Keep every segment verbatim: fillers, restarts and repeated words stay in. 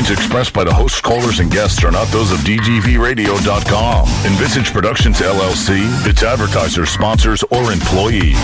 opinions expressed by the hosts, callers, and guests are not those of D G V radio dot com, Envisage Productions, L L C, its advertisers, sponsors, or employees.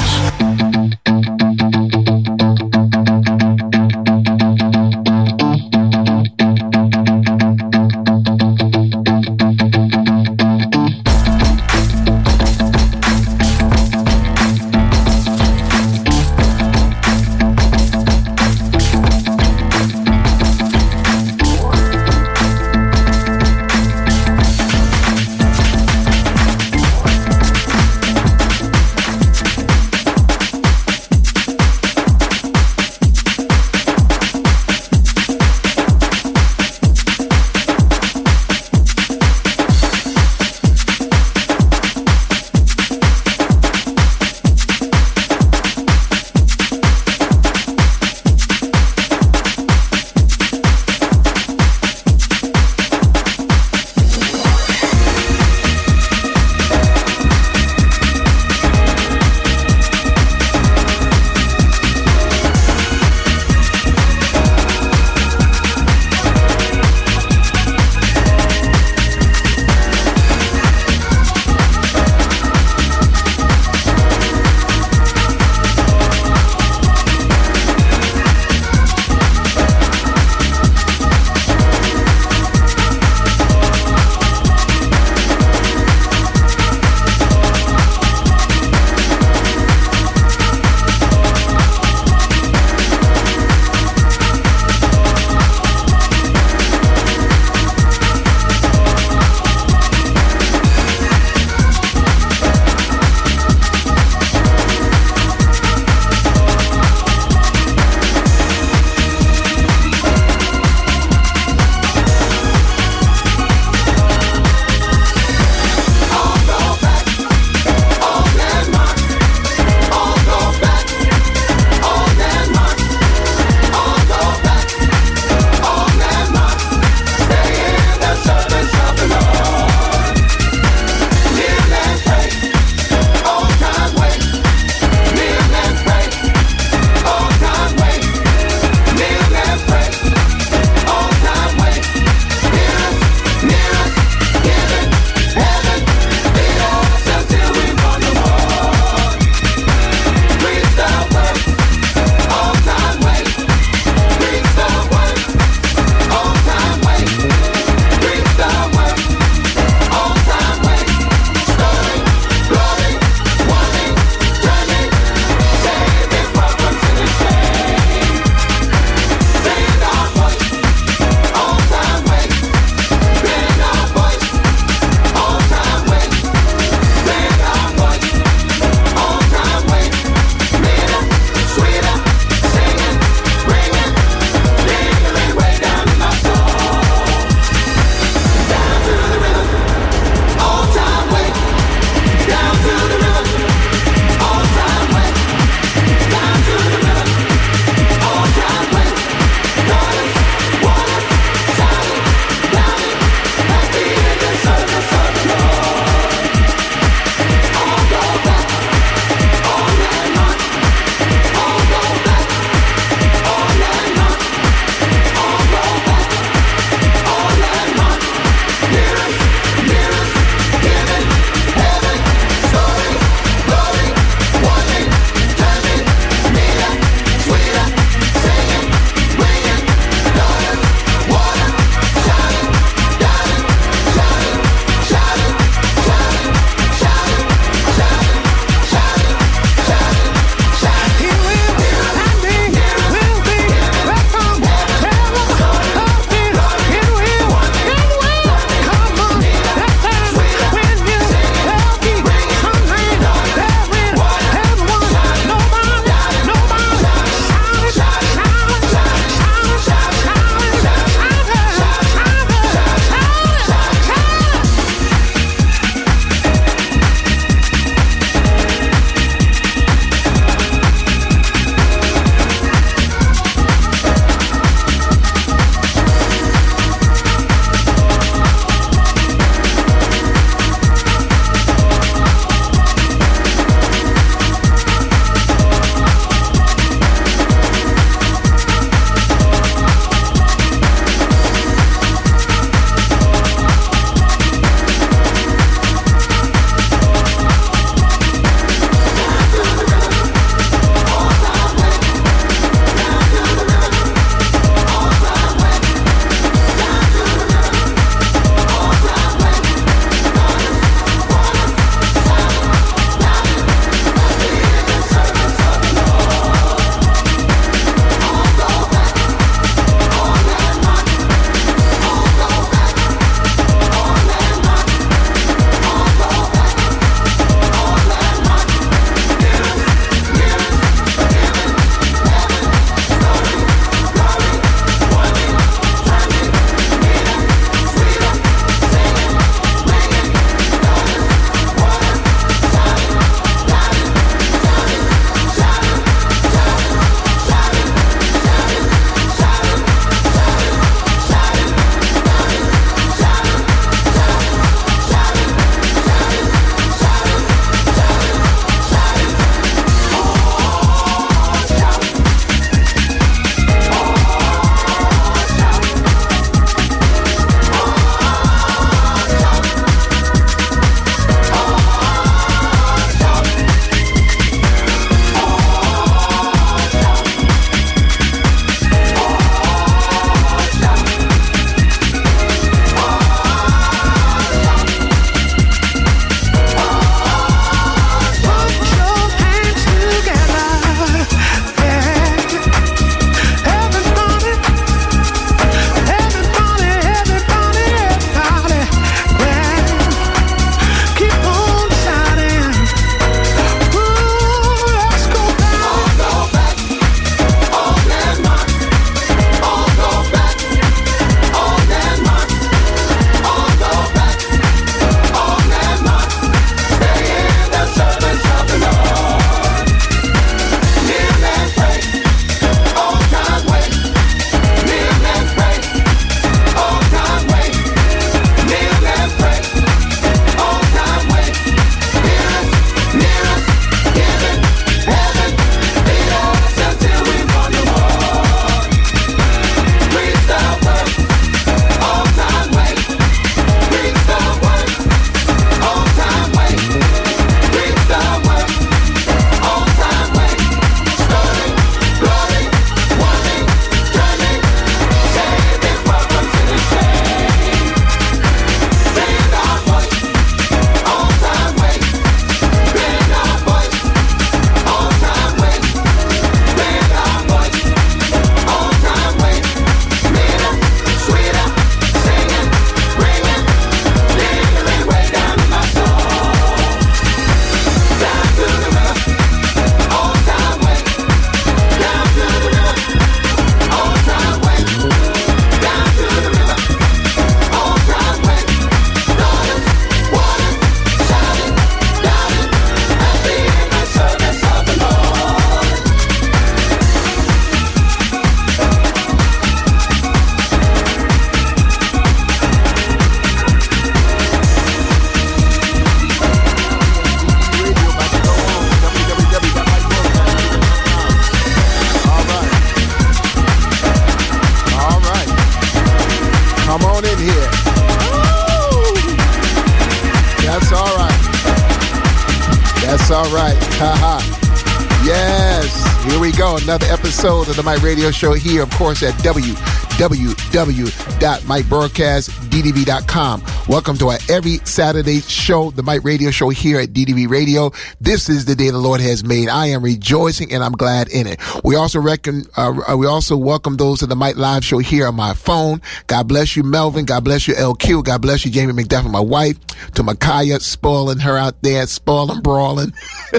That's all right. Ha-ha. Yes, here we go. Another episode of the Mike Radio Show here, of course, at w w w dot mike broadcast d d v dot com. Welcome to our every Saturday show, the Mike Radio Show here at D D V Radio. This is the day the Lord has made. I am rejoicing and I'm glad in it. We also reckon, uh, we also welcome those to the Mike Live Show here on my phone. God bless you, Melvin. God bless you, L Q. God bless you, Jamie McDuffie, my wife. To Micaiah, spoiling her out there, spoiling, brawling.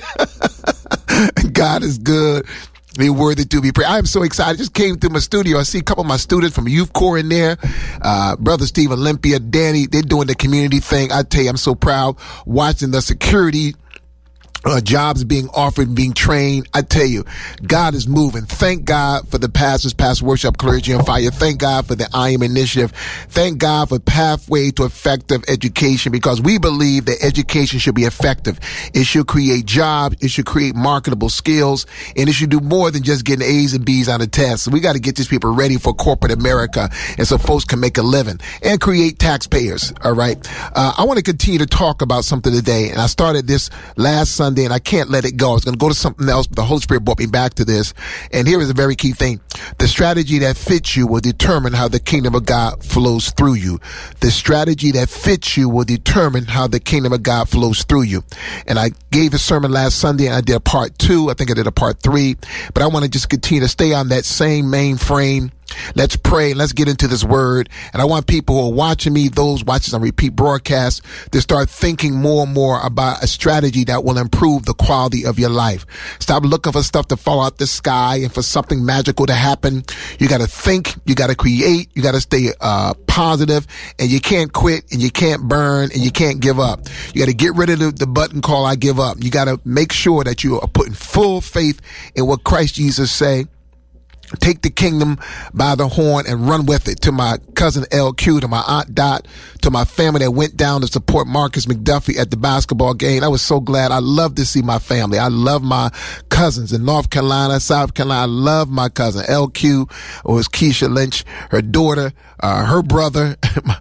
God is good. Be worthy to be praised. I am so excited. I just came through my studio. I see a couple of my students from Youth Corps in there. Uh, Brother Steve Olympia, Danny, they're doing the community thing. I tell you, I'm so proud watching the security Uh, jobs being offered, being trained. I tell you, God is moving. Thank God for the pastors, past worship, clergy on fire. Thank God for the I Am Initiative. Thank God for Pathway to Effective Education, because we believe that education should be effective. It should create jobs. It should create marketable skills, and it should do more than just getting A's and B's on the test. So we got to get these people ready for corporate America, and so folks can make a living and create taxpayers. All right. Uh, I want to continue to talk about something today, and I started this last Sunday, and I can't let it go. I was going to go to something else, but the Holy Spirit brought me back to this. And here is a very key thing. The strategy that fits you will determine how the kingdom of God flows through you. The strategy that fits you will determine how the kingdom of God flows through you. And I gave a sermon last Sunday, and I did a part two. I think I did a part three, but I want to just continue to stay on that same main frame. Let's pray. Let's get into this word. And I want people who are watching me, those watching on repeat broadcasts, to start thinking more and more about a strategy that will improve the quality of your life. Stop looking for stuff to fall out the sky and for something magical to happen. You got to think. You got to create. You got to stay uh positive, and you can't quit, and you can't burn, and you can't give up. You got to get rid of the, the button called I give up. You got to make sure that you are putting full faith in what Christ Jesus say. Take the kingdom by the horn and run with it. To my cousin L Q, to my aunt Dot, to my family that went down to support Marcus McDuffie at the basketball game. I was so glad. I love to see my family. I love my cousins in North Carolina, South Carolina. I love my cousin L Q, or was Keisha Lynch, her daughter, uh, her brother,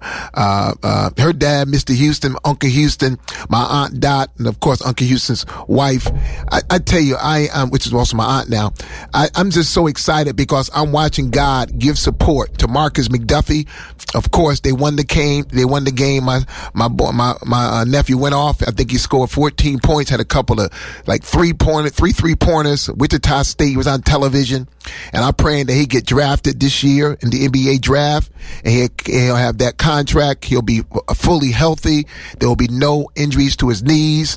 uh, uh, her dad, Mister Houston, Uncle Houston, my aunt Dot, and of course Uncle Houston's wife. I, I tell you, I um, which is also my aunt now. I, I'm just so excited, because I'm watching God give support to Marcus McDuffie. Of course, they won the game. They won the game. My my boy, my my uh, nephew went off. I think he scored fourteen points. Had a couple of like three pointer, three three pointers. Wichita State was on television, and I'm praying that he get drafted this year in the N B A draft, and he'll, he'll have that contract. He'll be fully healthy. There will be no injuries to his knees,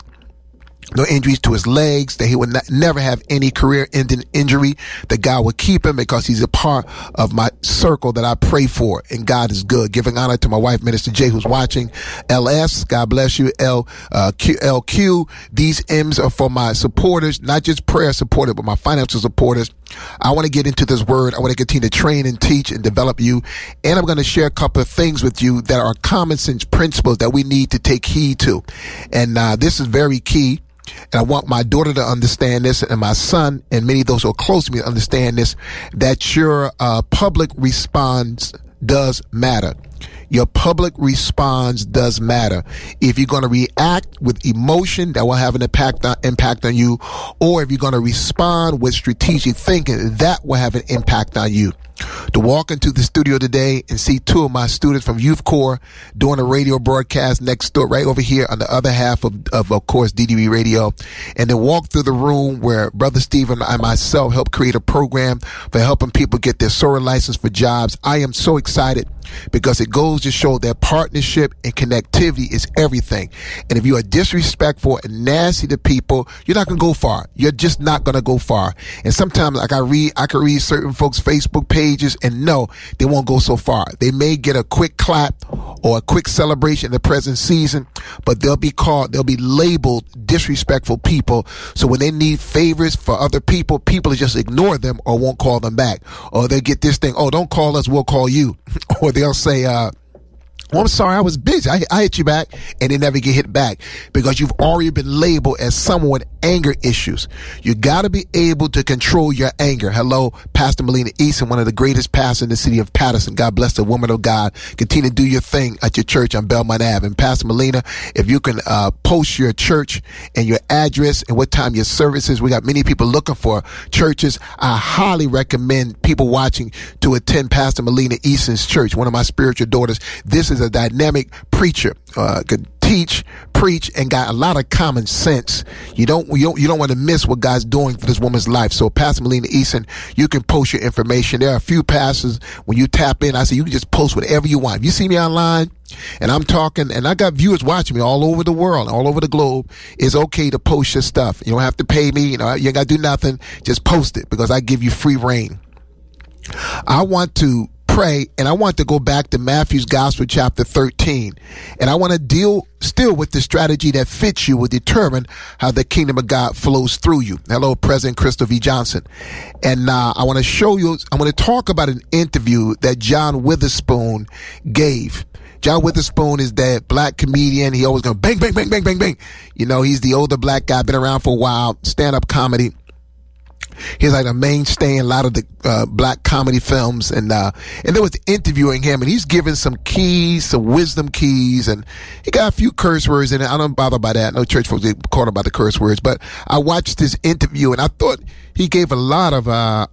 no injuries to his legs, that he would not, never have any career-ending injury, that God will keep him, because he's a part of my circle that I pray for, and God is good. Giving honor to my wife, Minister J, who's watching. L S, God bless you. L, uh, Q, L Q, these M's are for my supporters, not just prayer supporters, but my financial supporters. I want to get into this word. I want to continue to train and teach and develop you. And I'm going to share a couple of things with you that are common sense principles that we need to take heed to. And uh, this is very key. And I want my daughter to understand this, and my son, and many of those who are close to me to understand this, that your uh, public response does matter. Your public response does matter. If you're going to react with emotion, that will have an impact on, impact on you. Or if you're going to respond with strategic thinking, that will have an impact on you. To walk into the studio today and see two of my students from Youth Corps doing a radio broadcast next door, right over here on the other half of, of, of course, D D V Radio, and then walk through the room where Brother Stephen and I myself helped create a program for helping people get their SOAR license for jobs. I am so excited, because it goes to show that partnership and connectivity is everything. And if you are disrespectful and nasty to people, you're not going to go far. You're just not going to go far. And sometimes, like I read, I can read certain folks' Facebook pages, and no, they won't go so far. They may get a quick clap or a quick celebration in the present season, but they'll be called, they'll be labeled disrespectful people. So when they need favors for other people, people just ignore them or won't call them back. Or they get this thing, oh, don't call us, we'll call you. Or they'll say, uh, well, I'm sorry, I was busy. I, I hit you back, and they never get hit back, because you've already been labeled as someone with anger issues. You got to be able to control your anger. Hello, Pastor Melina Easton, one of the greatest pastors in the city of Patterson. God bless the woman of God. Continue to do your thing at your church on Belmont Avenue. And Pastor Melina, if you can uh post your church and your address and what time your service is. We got many people looking for churches. I highly recommend people watching to attend Pastor Melina Eason's church, one of my spiritual daughters. This is a dynamic preacher, uh, could teach, preach, and got a lot of common sense. You don't, you don't, you don't want to miss what God's doing for this woman's life. So Pastor Melina Eason, you can post your information. There are a few pastors, when you tap in, I say you can just post whatever you want. If you see me online and I'm talking, and I got viewers watching me all over the world, all over the globe, it's okay to post your stuff. You don't have to pay me. You know, you ain't got to do nothing. Just post it, because I give you free reign. I want to pray, and I want to go back to Matthew's Gospel, chapter thirteen, and I want to deal still with the strategy that fits you will determine how the kingdom of God flows through you. Hello, President Crystal V. Johnson. And uh, I want to show you, I'm going to talk about an interview that John Witherspoon gave. John Witherspoon is that black comedian. He always goes bang, bang, bang, bang, bang, bang. You know, he's the older black guy, been around for a while, stand-up comedy. He's like a mainstay in a lot of the uh, black comedy films, and uh, and they was interviewing him, and he's giving some keys, some wisdom keys, and he got a few curse words in it. I don't bother by that. No church folks get caught about the curse words, but I watched this interview, and I thought he gave a lot of uh,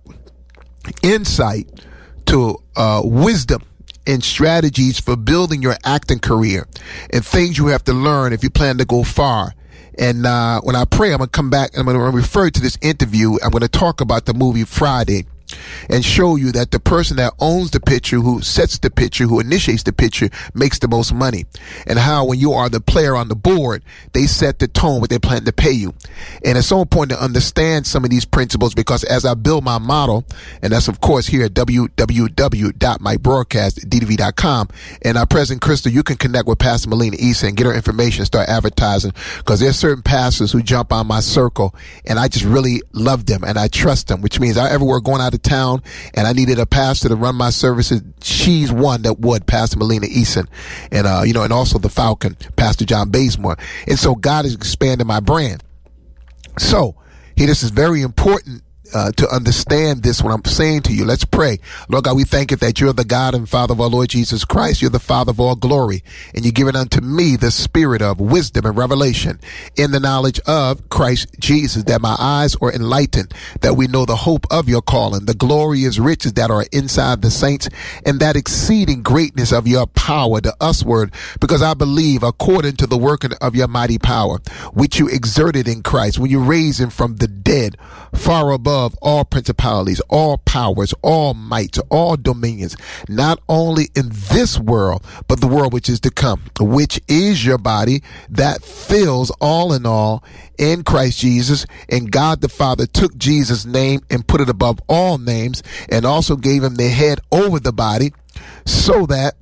insight to uh, wisdom and strategies for building your acting career, and things you have to learn if you plan to go far. And uh when I pray, I'm going to come back and I'm going to refer to this interview. I'm going to talk about the movie Friday and show you that the person that owns the picture, who sets the picture, who initiates the picture, makes the most money. And how when you are the player on the board, they set the tone, what they plan to pay you. And it's so important to understand some of these principles, because as I build my model, and that's of course here at w w w dot my broadcast d d v dot com, and our President Crystal, you can connect with Pastor Melina Eason and get her information and start advertising, because there's certain pastors who jump on my circle and I just really love them and I trust them, which means I everywhere going out of town and I needed a pastor to run my services, she's one that would, Pastor Melina Eason. And, uh, you know, and also the Falcon, Pastor John Bazemore. And so God is expanding my brand. So here, this is very important Uh, to understand this, what I'm saying to you. Let's pray. Lord God, we thank you that you're the God and Father of our Lord Jesus Christ. You're the Father of all glory. And you give it unto me the spirit of wisdom and revelation in the knowledge of Christ Jesus, that my eyes are enlightened, that we know the hope of your calling, the glorious riches that are inside the saints, and that exceeding greatness of your power to usward, because I believe according to the working of your mighty power, which you exerted in Christ when you raised him from the dead, far above all principalities, all powers, all mights, all dominions, not only in this world, but the world which is to come, which is your body, that fills all in all in Christ Jesus. And God the Father took Jesus' name and put it above all names, and also gave him the head over the body, so that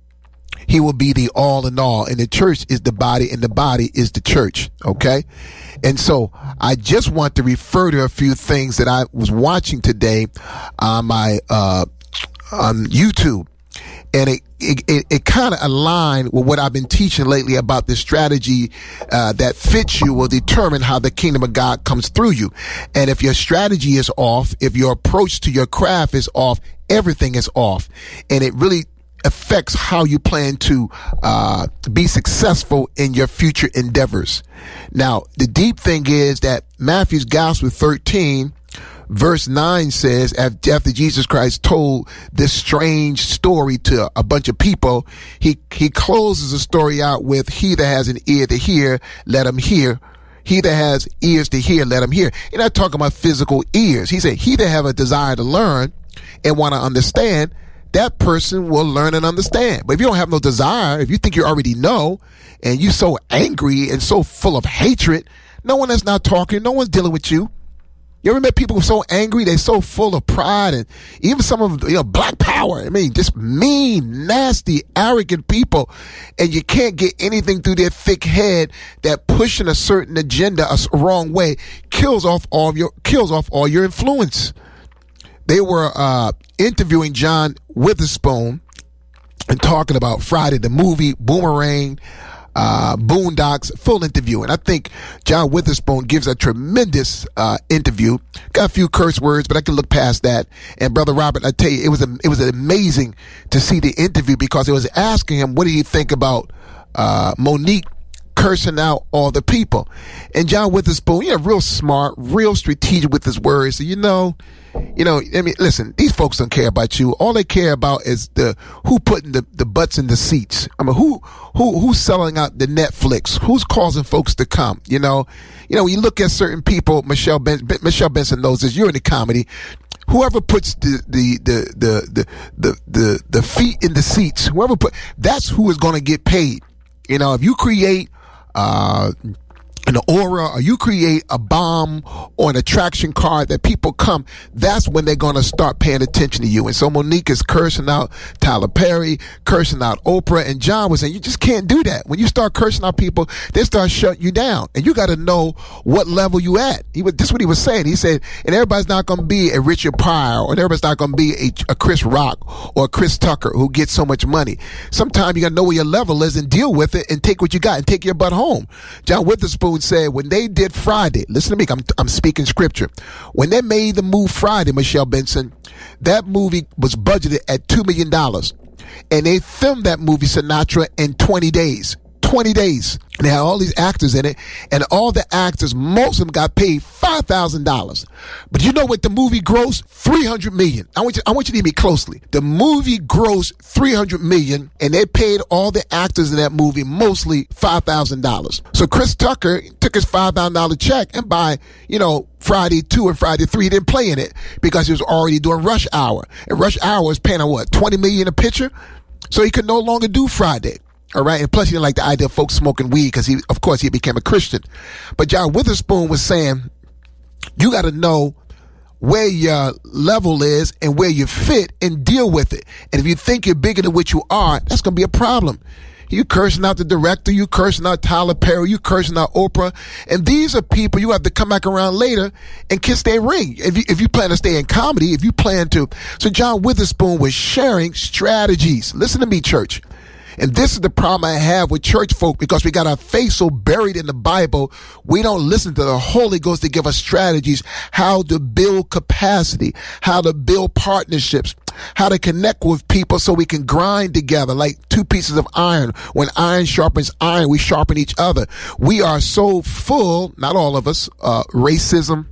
he will be the all in all. And the church is the body, and the body is the church. Okay. And so I just want to refer to a few things that I was watching today on my, uh, on YouTube. And it, it, it, it kind of aligned with what I've been teaching lately about the strategy, uh, that fits you will determine how the kingdom of God comes through you. And if your strategy is off, if your approach to your craft is off, everything is off. And it really affects how you plan to uh be successful in your future endeavors. Now, the deep thing is that Matthew's Gospel thirteen verse nine says, after Jesus Christ told this strange story to a bunch of people, he he closes the story out with, he that has an ear to hear, let him hear. He that has ears to hear, let him hear. He's not talking about physical ears. He said, he that have a desire to learn and want to understand, that person will learn and understand. But if you don't have no desire, if you think you already know, and you're so angry and so full of hatred, no one is not talking, no one's dealing with you. You ever met people who are so angry, they're so full of pride, and even some of them, you know, black power. I mean, just mean, nasty, arrogant people, and you can't get anything through their thick head that pushing a certain agenda a wrong way kills off all of your, kills off all your influence. They were uh, interviewing John Witherspoon and talking about Friday, the movie, Boomerang, uh, Boondocks, full interview. And I think John Witherspoon gives a tremendous uh, interview. Got a few curse words, but I can look past that. And Brother Robert, I tell you, it was a, it was amazing to see the interview, because it was asking him, what do you think about uh, Monique cursing out all the people. And John Witherspoon, you know, real smart, real strategic with his words. So, you know, you know, I mean, listen, these folks don't care about you. All they care about is the who putting the, the butts in the seats. I mean, who who who's selling out the Netflix? Who's causing folks to come? You know, you know, when you look at certain people, Michelle Ben, Michelle Benson knows this. You're in the comedy. Whoever puts the the the the the the, the, the feet in the seats, whoever put, that's who is going to get paid. You know, if you create uh an aura, or you create a bomb or an attraction card that people come, that's when they're going to start paying attention to you. And so Monique is cursing out Tyler Perry, cursing out Oprah, and John was saying, you just can't do that. When you start cursing out people, they start shutting you down. And you got to know what level you at. He was, this is what he was saying. He said, and everybody's not going to be a Richard Pryor, or everybody's not going to be a, a Chris Rock or a Chris Tucker who gets so much money. Sometimes you got to know where your level is and deal with it and take what you got and take your butt home. John Witherspoon said when they did Friday, listen to me, I'm, I'm speaking scripture. When they made the move Friday, Michelle Benson, that movie was budgeted at two million dollars. And they filmed that movie, Sinatra, in twenty days. twenty days. And they had all these actors in it. And all the actors, most of them got paid five thousand dollars. But you know what the movie grossed? three hundred million dollars. I want you, I want you to hear me closely. The movie grossed three hundred million dollars, and they paid all the actors in that movie mostly five thousand dollars. So Chris Tucker took his five thousand dollars check, and by, you know, Friday two and Friday three, he didn't play in it because he was already doing Rush Hour. And Rush Hour was paying, what, twenty million dollars a picture? So he could no longer do Friday. All right. And plus he didn't like the idea of folks smoking weed because he, of course, he became a Christian. But John Witherspoon was saying, you got to know where your level is and where you fit and deal with it. And if you think you're bigger than what you are, that's going to be a problem. You cursing out the director, you cursing out Tyler Perry, you cursing out Oprah. And these are people you have to come back around later and kiss their ring. If you, if you plan to stay in comedy, if you plan to. So John Witherspoon was sharing strategies. Listen to me, church. And this is the problem I have with church folk, because we got our faith so buried in the Bible, we don't listen to the Holy Ghost to give us strategies, how to build capacity, how to build partnerships, how to connect with people so we can grind together like two pieces of iron. When iron sharpens iron, we sharpen each other. We are so full, not all of us, uh, racism,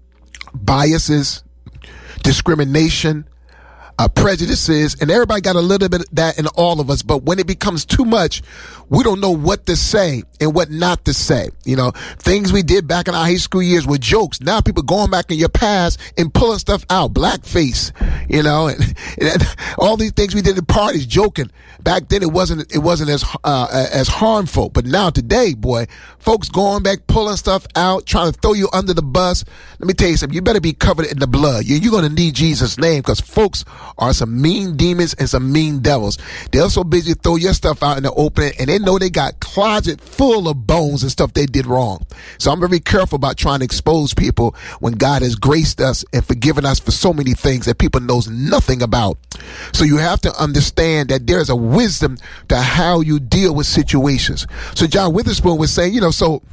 biases, discrimination, Uh, prejudices, and everybody got a little bit of that in all of us. But when it becomes too much, we don't know what to say and what not to say. You know, things we did back in our high school years were jokes. Now people going back in your past and pulling stuff out, blackface, you know, and, and all these things we did at parties, joking. Back then it wasn't, it wasn't as, uh, as harmful. But now today, boy, folks going back, pulling stuff out, trying to throw you under the bus. Let me tell you something. You better be covered in the blood. You, you're going to need Jesus' name, because folks are some mean demons and some mean devils. They're so busy throw your stuff out in the open, and they know they got closet full of bones and stuff they did wrong. So I'm very careful about trying to expose people when God has graced us and forgiven us for so many things that people knows nothing about. So you have to understand that there is a wisdom to how you deal with situations. So John Witherspoon was saying, you know, so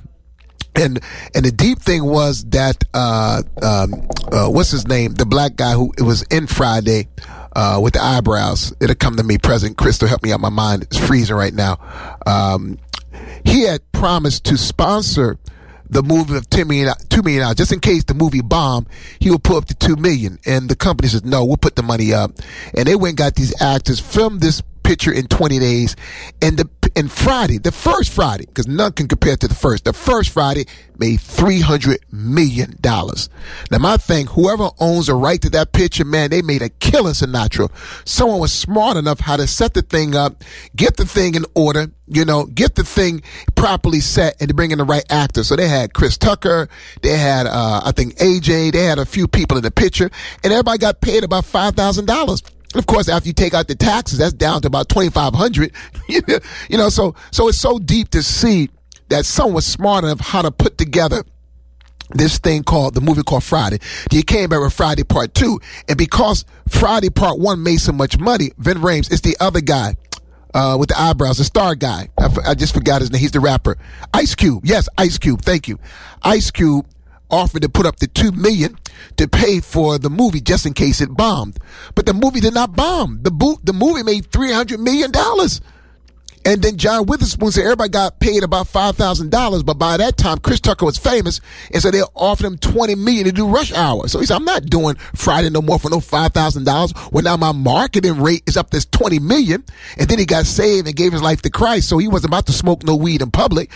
And and the deep thing was that uh, um, uh, what's his name? The black guy who it was in Friday uh, with the eyebrows. It'll come to me. President Crystal, help me out. My mind is freezing right now. Um, he had promised to sponsor the movie of two million dollars, two million dollars, just in case the movie bombed. He would put up to two million dollars, and the company says no, we'll put the money up. And they went and got these actors, filmed this picture in twenty days, and the and Friday, the first Friday, because none can compare to the first, the first Friday made three hundred million dollars. Now my thing, whoever owns a right to that picture, man, they made a killing Sinatra. Someone was smart enough how to set the thing up, get the thing in order, you know, get the thing properly set, and to bring in the right actor. So they had Chris Tucker, they had, uh, I think A J, they had a few people in the picture, and everybody got paid about five thousand dollars. And of course, after you take out the taxes, that's down to about twenty-five hundred dollars. You know, so, so it's so deep to see that someone was smart enough how to put together this thing called, the movie called Friday. He came back with Friday Part Two. And because Friday Part One made so much money, Vin Rames, it's the other guy, uh, with the eyebrows, the star guy. I, I just forgot his name. He's the rapper. Ice Cube. Yes, Ice Cube. Thank you. Ice Cube offered to put up the two million dollars to pay for the movie just in case it bombed. But the movie did not bomb. The, bo- the movie made three hundred million dollars. And then John Witherspoon said everybody got paid about five thousand dollars, but by that time, Chris Tucker was famous, and so they offered him twenty million dollars to do Rush Hour. So he said, I'm not doing Friday no more for no five thousand dollars. Well, now my marketing rate is up to twenty million dollars. And then he got saved and gave his life to Christ, so he wasn't about to smoke no weed in public.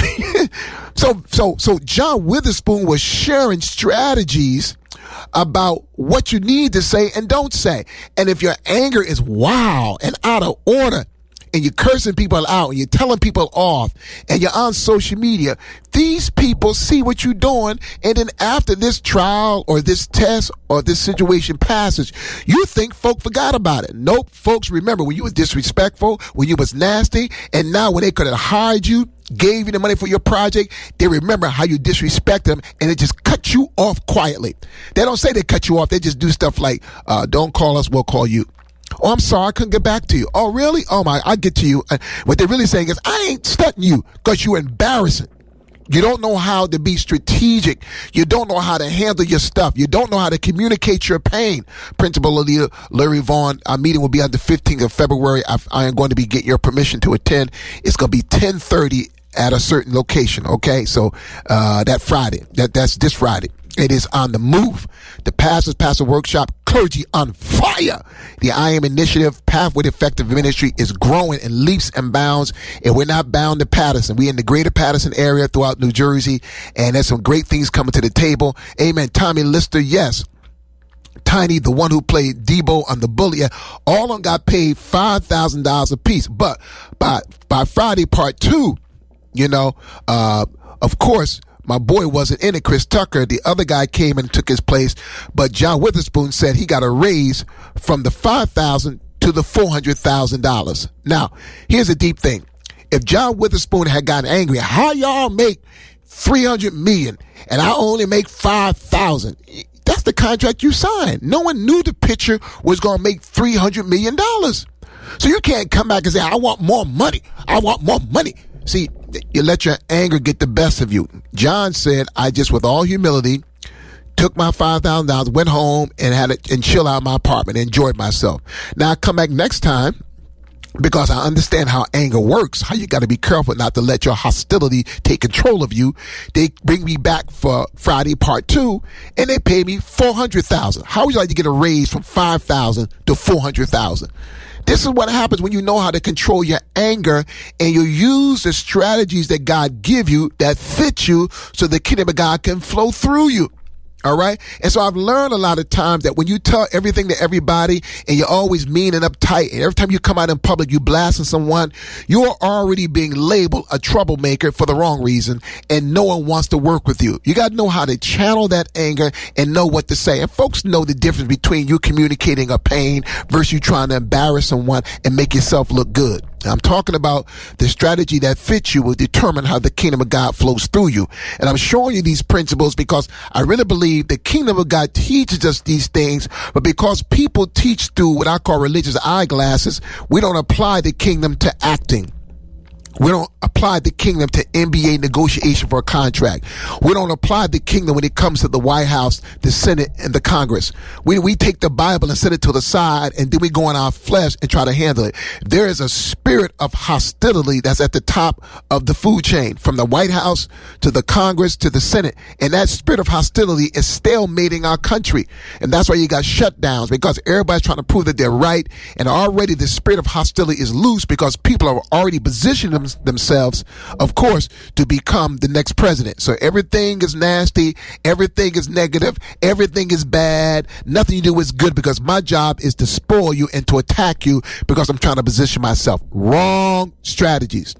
so, so, so John Witherspoon was sharing strategies about what you need to say and don't say. And if your anger is wild and out of order, and you're cursing people out, and you're telling people off, and you're on social media, these people see what you're doing, and then after this trial or this test or this situation passes, you think folk forgot about it. Nope, folks remember when you was disrespectful, when you was nasty, and now when they could have hired you, gave you the money for your project, they remember how you disrespect them, and they just cut you off quietly. They don't say they cut you off, they just do stuff like, uh, don't call us, we'll call you. Oh, I'm sorry, I couldn't get back to you. Oh, really? Oh, my, I'll get to you. Uh, what they're really saying is, I ain't stunting you because you're embarrassing. You don't know how to be strategic. You don't know how to handle your stuff. You don't know how to communicate your pain. Principal Alita Larry Vaughn, our meeting will be on the fifteenth of February. I, I am going to be getting your permission to attend. It's going to be ten thirty at a certain location, okay? So uh that Friday, that that's this Friday. It is on the move. The Pastors Pastor Workshop, Clergy on Fire. The I Am Initiative, Pathway to Effective Ministry, is growing in leaps and bounds, and we're not bound to Patterson. We're in the greater Patterson area throughout New Jersey, and there's some great things coming to the table. Amen. Tommy Lister, yes. Tiny, the one who played Debo on The Bully, all of them got paid five thousand dollars apiece. But by, by Friday, part two, you know, uh, of course, my boy wasn't in it, Chris Tucker. The other guy came and took his place. But John Witherspoon said he got a raise from the five thousand dollars to the four hundred thousand dollars. Now, here's a deep thing. If John Witherspoon had gotten angry, how y'all make three hundred million dollars and I only make five thousand dollars? That's the contract you signed. No one knew the pitcher was going to make three hundred million dollars. So you can't come back and say, I want more money. I want more money. See, you let your anger get the best of you. John said, I just, with all humility, took my five thousand dollars, went home and had it and chill out in my apartment and enjoyed myself. Now I come back next time because I understand how anger works, how you got to be careful not to let your hostility take control of you. They bring me back for Friday part two and they pay me four hundred thousand dollars. How would you like to get a raise from five thousand dollars to four hundred thousand dollars? This is what happens when you know how to control your anger and you use the strategies that God give you that fit you so the kingdom of God can flow through you. All right. And so I've learned a lot of times that when you tell everything to everybody and you're always mean and uptight, and every time you come out in public, you blasting someone, you're already being labeled a troublemaker for the wrong reason, and no one wants to work with you. You got to know how to channel that anger and know what to say. And folks know the difference between you communicating a pain versus you trying to embarrass someone and make yourself look good. I'm talking about the strategy that fits you will determine how the kingdom of God flows through you. And I'm showing you these principles because I really believe the kingdom of God teaches us these things, but because people teach through what I call religious eyeglasses, we don't apply the kingdom to acting. We don't apply the kingdom to N B A negotiation for a contract. We don't apply the kingdom when it comes to the White House, the Senate, and the Congress. We we take the Bible and set it to the side, and then we go in our flesh and try to handle it. There is a spirit of hostility that's at the top of the food chain, from the White House to the Congress to the Senate. And that spirit of hostility is stalemating our country. And that's why you got shutdowns, because everybody's trying to prove that they're right. And already the spirit of hostility is loose because people are already positioning them themselves, of course, to become the next president. So everything is nasty, everything is negative, everything is bad, nothing you do is good because my job is to spoil you and to attack you because I'm trying to position myself. Wrong strategies.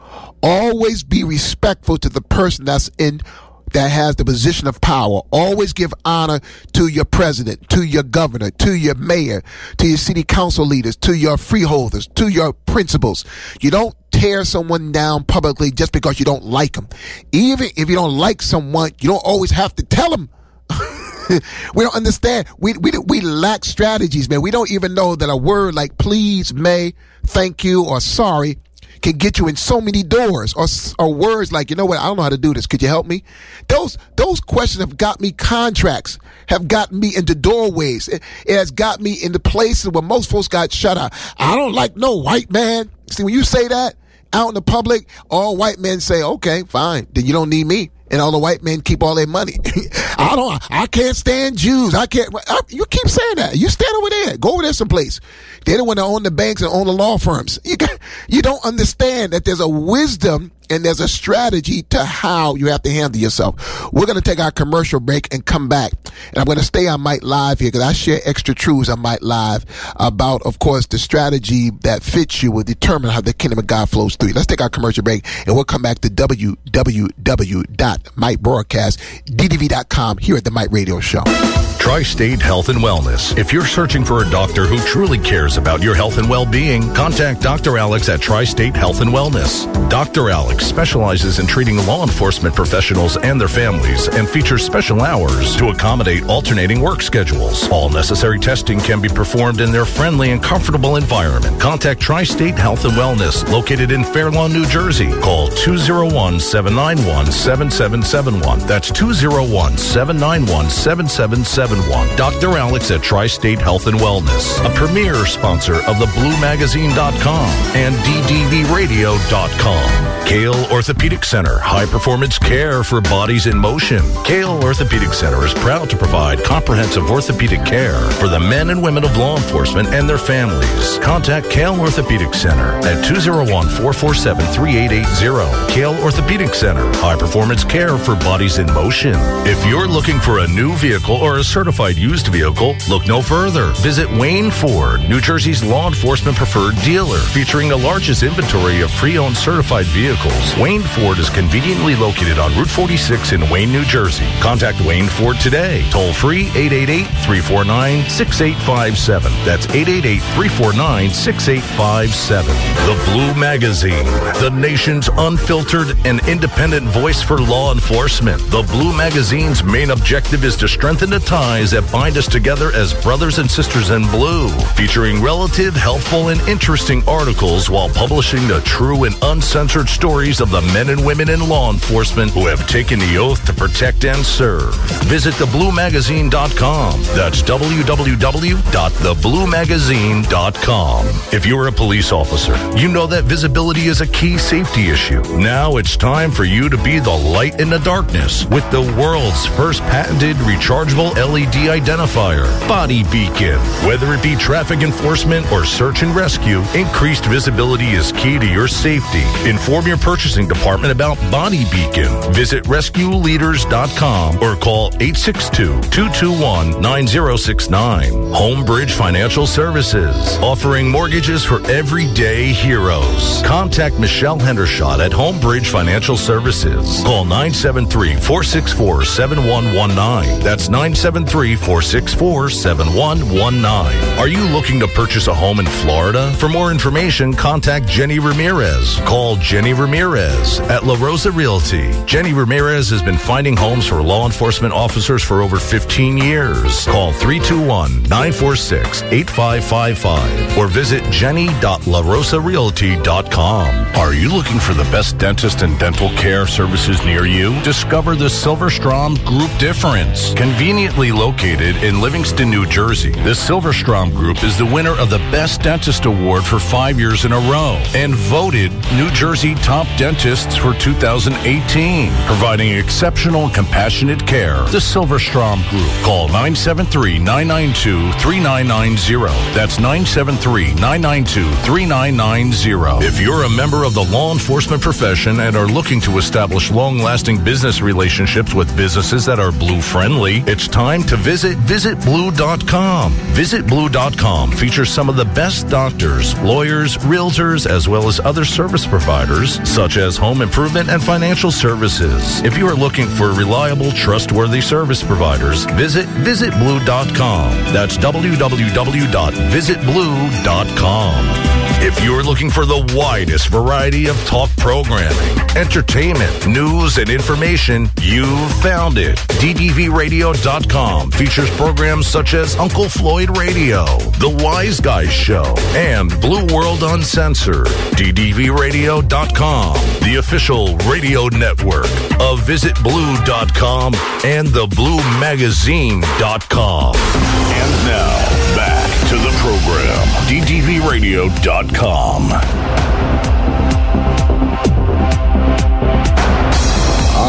Always be respectful to the person that's in that has the position of power. Always give honor to your president, to your governor, to your mayor, to your city council leaders, to your freeholders, to your principals. You don't tear someone down publicly just because you don't like them. Even if you don't like someone, you don't always have to tell them. We don't understand. We, we, we lack strategies, man. We don't even know that a word like please, may, thank you, or sorry can get you in so many doors, or, or words like, you know what, I don't know how to do this. Could you help me? Those, those questions have got me contracts, have gotten me into doorways. It, it has got me into places where most folks got shut out. I don't like no white man. See, when you say that, out in the public, all white men say, okay, fine, then you don't need me. And all the white men keep all their money. I don't, I can't stand Jews. I can't, I, you keep saying that. You stand over there. Go over there someplace. They're the one that own the banks and own the law firms. You got, you don't understand that there's a wisdom and there's a strategy to how you have to handle yourself. We're going to take our commercial break and come back. And I'm going to stay on Mike Live here because I share extra truths on Mike Live about, of course, the strategy that fits you will determine how the kingdom of God flows through you. Let's take our commercial break and we'll come back to w w w dot mike broadcast d d v dot com here at the Mike Radio Show. Tri-State Health and Wellness. If you're searching for a doctor who truly cares about your health and well-being, contact Doctor Alex at Tri-State Health and Wellness. Doctor Alex specializes in treating law enforcement professionals and their families and features special hours to accommodate alternating work schedules. All necessary testing can be performed in their friendly and comfortable environment. Contact Tri-State Health and Wellness, located in Fair Lawn, New Jersey. Call two oh one, seven nine one, seven seven seven one. That's two oh one, seven nine one, seven seven seven one. Doctor Alex at Tri-State Health and Wellness, a premier sponsor of the blue magazine dot com and D D V radio dot com. Kale Orthopedic Center, high performance care for bodies in motion. Kale Orthopedic Center is proud to provide comprehensive orthopedic care for the men and women of law enforcement and their families. Contact Kale Orthopedic Center at two oh one, four four seven, three eight eight zero. Kale Orthopedic Center, high performance care for bodies in motion. If you're looking for a new vehicle or a certified used vehicle, look no further. Visit Wayne Ford, New Jersey's law enforcement preferred dealer, featuring the largest inventory of pre-owned certified vehicles. Wayne Ford is conveniently located on Route forty-six in Wayne, New Jersey. Contact Wayne Ford today. Toll free eight eight eight, three four nine, six eight five seven. That's eight eight eight, three four nine, six eight five seven. The Blue Magazine, the nation's unfiltered and independent voice for law enforcement. The Blue Magazine's main objective is to strengthen the ties that bind us together as brothers and sisters in blue, featuring relative, helpful, and interesting articles while publishing the true and uncensored stories of the men and women in law enforcement who have taken the oath to protect and serve. Visit the blue magazine dot com. That's w w w dot the blue magazine dot com. If you're a police officer, you know that visibility is a key safety issue. Now it's time for you to be the light in the darkness with the world's first patented rechargeable L E D identifier, Body Beacon. Whether it be traffic enforcement or search and rescue, increased visibility is key to your safety. Inform your purchasing department about Body Beacon. Visit rescue leaders dot com or call eight six two, two two one, nine zero six nine. Homebridge Financial Services, offering mortgages for everyday heroes. Contact Michelle Hendershot at Homebridge Financial Services. Call nine seven three, four six four, seven one one nine. That's nine seven three, four six four, seven one one nine. Are you looking to purchase a home in Florida? For more information, contact Jenny Ramirez. Call Jenny Ramirez at La Rosa Realty. Jenny Ramirez has been finding homes for law enforcement officers for over fifteen years. Call three two one, nine four six, eight five five five or visit jenny dot la rosa realty dot com. Are you looking for the best dentist and dental care services near you? Discover the Silverstrom Group Difference. Conveniently located in Livingston, New Jersey, the Silverstrom Group is the winner of the Best Dentist Award for five years in a row and voted New Jersey Top Dentists for two thousand eighteen, providing exceptional and compassionate care. The Silverstrom Group. Call nine seven three, nine nine two, three nine nine zero. That's nine seven three, nine nine two, three nine nine zero. If you're a member of the law enforcement profession and are looking to establish long-lasting business relationships with businesses that are blue-friendly, it's time to visit visit blue dot com. visit blue dot com features some of the best doctors, lawyers, realtors, as well as other service providers, such as home improvement and financial services. If you are looking for reliable, trustworthy service providers, visit visit blue dot com. That's w w w dot visit blue dot com. If you're looking for the widest variety of talk programming, entertainment, news, and information, you've found it. D D V radio dot com features programs such as Uncle Floyd Radio, The Wise Guys Show, and Blue World Uncensored. D D V radio dot com, the official radio network of visit blue dot com and the blue magazine dot com. And now, back to the program. D D V radio dot com.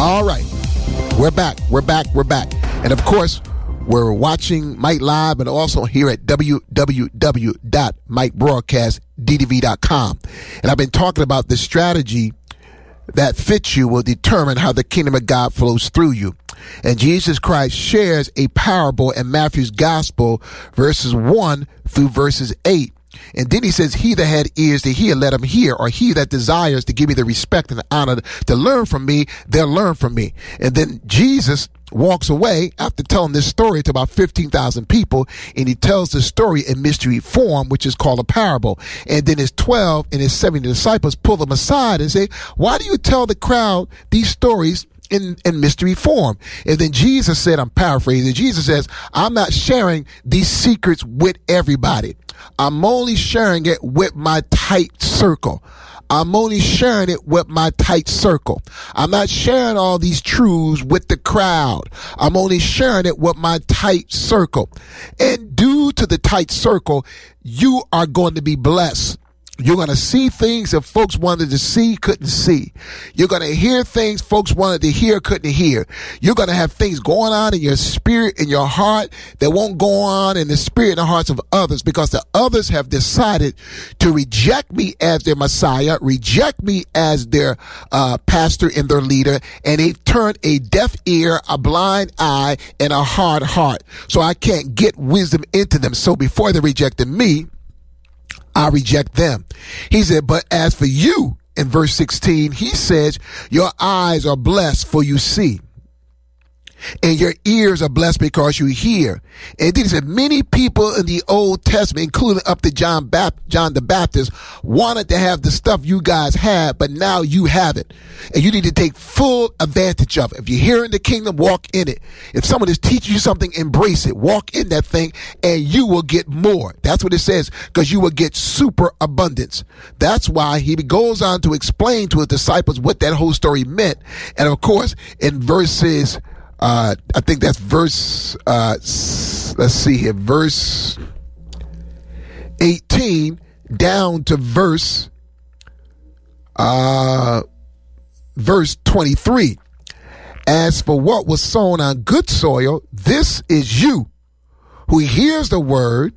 All right. We're back. We're back. We're back. And of course, we're watching Mike Live and also here at w w w dot mike broadcast d d v dot com. And I've been talking about the strategy that fits you will determine how the kingdom of God flows through you. And Jesus Christ shares a parable in Matthew's gospel, verses one through verses eight. And then he says, he that had ears to hear, let him hear, or he that desires to give me the respect and the honor to learn from me, they'll learn from me. And then Jesus walks away after telling this story to about fifteen thousand people, and he tells the story in mystery form, which is called a parable. And then his twelve and his seventy disciples pull them aside and say, why do you tell the crowd these stories in, in mystery form? And then Jesus said, I'm paraphrasing, Jesus says, I'm not sharing these secrets with everybody. I'm only sharing it with my tight circle. I'm only sharing it with my tight circle. I'm not sharing all these truths with the crowd. I'm only sharing it with my tight circle. And due to the tight circle, you are going to be blessed. You're going to see things that folks wanted to see, couldn't see. You're going to hear things folks wanted to hear, couldn't hear. You're going to have things going on in your spirit, in your heart, that won't go on in the spirit and the hearts of others, because the others have decided to reject me as their Messiah, reject me as their uh, pastor and their leader, and they've turned a deaf ear, a blind eye, and a hard heart. So I can't get wisdom into them. So before they rejected me, I reject them. He said, but as for you, in verse sixteen, he says, your eyes are blessed for you see, and your ears are blessed because you hear. And then he said, many people in the Old Testament, including up to John, Bap- John the Baptist, wanted to have the stuff you guys had, but now you have it. And you need to take full advantage of it. If you're here in the kingdom, walk in it. If someone is teaching you something, embrace it. Walk in that thing, and you will get more. That's what it says, because you will get super abundance. That's why he goes on to explain to his disciples what that whole story meant. And of course, in verses Uh, I think that's verse, uh, let's see here, verse eighteen down to verse, uh, verse twenty-three. As for what was sown on good soil, this is you who hears the word